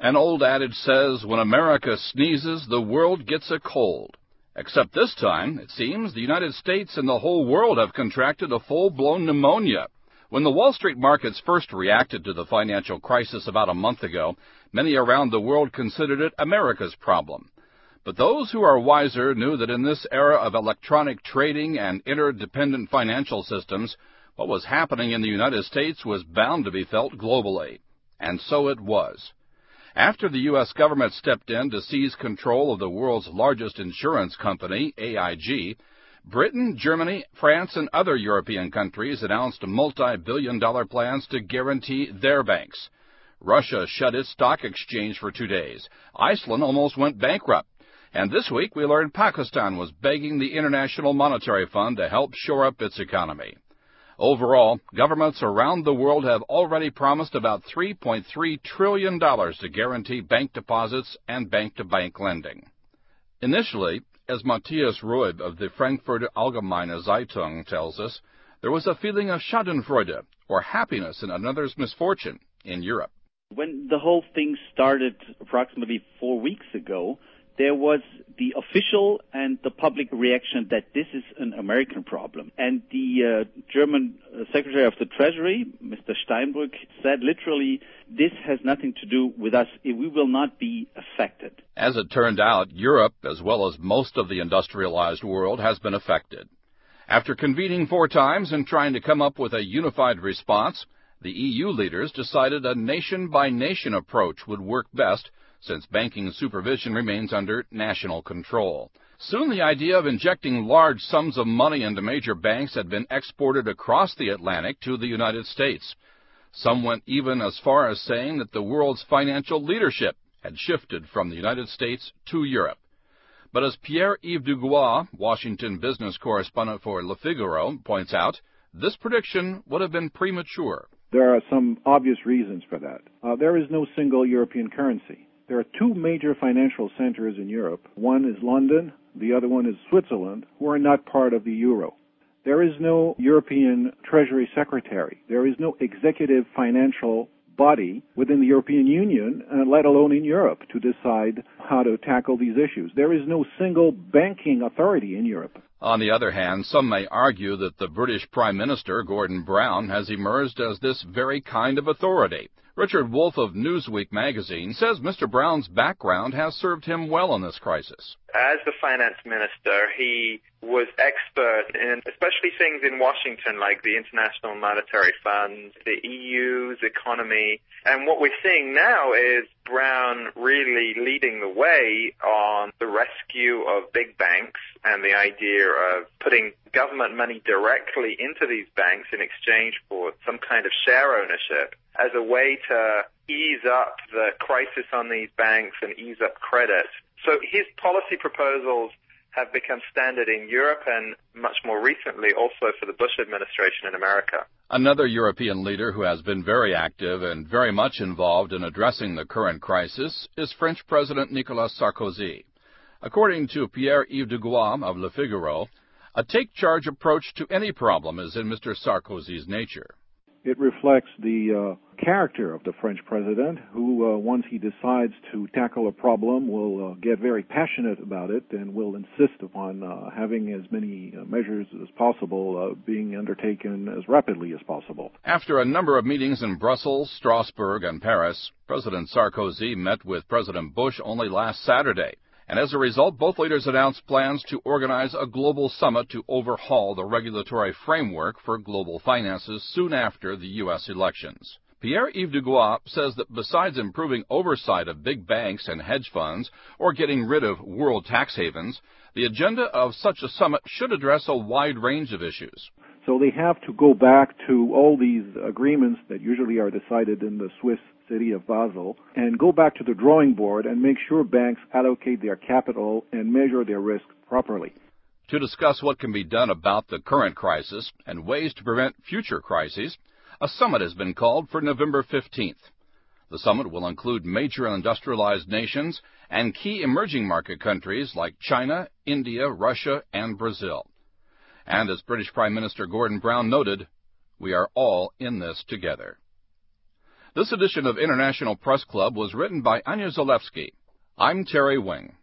An old adage says, when America sneezes, the world gets a cold. Except this time, it seems, the United States and the whole world have contracted a full-blown pneumonia. When the Wall Street markets first reacted to the financial crisis about a month ago, many around the world considered it America's problem. But those who are wiser knew that in this era of electronic trading and interdependent financial systems, what was happening in the United States was bound to be felt globally. And so it was. After the U.S. government stepped in to seize control of the world's largest insurance company, AIG, Britain, Germany, France, and other European countries announced multi-billion-dollar plans to guarantee their banks. Russia shut its stock exchange for 2 days. Iceland almost went bankrupt. And this week we learned Pakistan was begging the International Monetary Fund to help shore up its economy. Overall, governments around the world have already promised about $3.3 trillion to guarantee bank deposits and bank-to-bank lending. Initially, as Matthias Ruib of the Frankfurter Allgemeine Zeitung tells us, there was a feeling of Schadenfreude, or happiness in another's misfortune, in Europe. When the whole thing started approximately 4 weeks ago, there was the official and the public reaction that this is an American problem. And the German Secretary of the Treasury, Mr. Steinbrück, said literally, this has nothing to do with us. We will not be affected. As it turned out, Europe, as well as most of the industrialized world, has been affected. After convening 4 times and trying to come up with a unified response, the EU leaders decided a nation-by-nation approach would work best, since banking supervision remains under national control. Soon the idea of injecting large sums of money into major banks had been exported across the Atlantic to the United States. Some went even as far as saying that the world's financial leadership had shifted from the United States to Europe. But as Pierre-Yves Dugois, Washington business correspondent for Le Figaro, points out, this prediction would have been premature. There are some obvious reasons for that. There is no single European currency. There are 2 major financial centers in Europe. One is London, the other one is Switzerland, who are not part of the euro. There is no European Treasury Secretary. There is no executive financial body within the European Union, let alone in Europe, to decide how to tackle these issues. There is no single banking authority in Europe. On the other hand, some may argue that the British Prime Minister, Gordon Brown, has emerged as this very kind of authority. Richard Wolff of Newsweek magazine says Mr. Brown's background has served him well in this crisis. As the finance minister, he was expert in especially things in Washington like the International Monetary Fund, the EU's economy. And what we're seeing now is Brown really leading the way on the rescue of big banks and the idea of putting government money directly into these banks in exchange for some kind of share ownership as a way to ease up the crisis on these banks and ease up credit. So his policy proposals have become standard in Europe and much more recently also for the Bush administration in America. Another European leader who has been very active and very much involved in addressing the current crisis is French President Nicolas Sarkozy. According to Pierre-Yves Dugois of Le Figaro, a take-charge approach to any problem is in Mr. Sarkozy's nature. It reflects the character of the French president, who, once he decides to tackle a problem, will get very passionate about it and will insist upon having as many measures as possible being undertaken as rapidly as possible. After a number of meetings in Brussels, Strasbourg, and Paris, President Sarkozy met with President Bush only last Saturday. And as a result, both leaders announced plans to organize a global summit to overhaul the regulatory framework for global finances soon after the U.S. elections. Pierre-Yves Dugois says that besides improving oversight of big banks and hedge funds or getting rid of world tax havens, the agenda of such a summit should address a wide range of issues. So they have to go back to all these agreements that usually are decided in the Swiss city of Basel and go back to the drawing board and make sure banks allocate their capital and measure their risk properly. To discuss what can be done about the current crisis and ways to prevent future crises, a summit has been called for November 15th. The summit will include major industrialized nations and key emerging market countries like China, India, Russia, and Brazil. And as British Prime Minister Gordon Brown noted, we are all in this together. This edition of International Press Club was written by Anya Zalewski. I'm Terry Wing.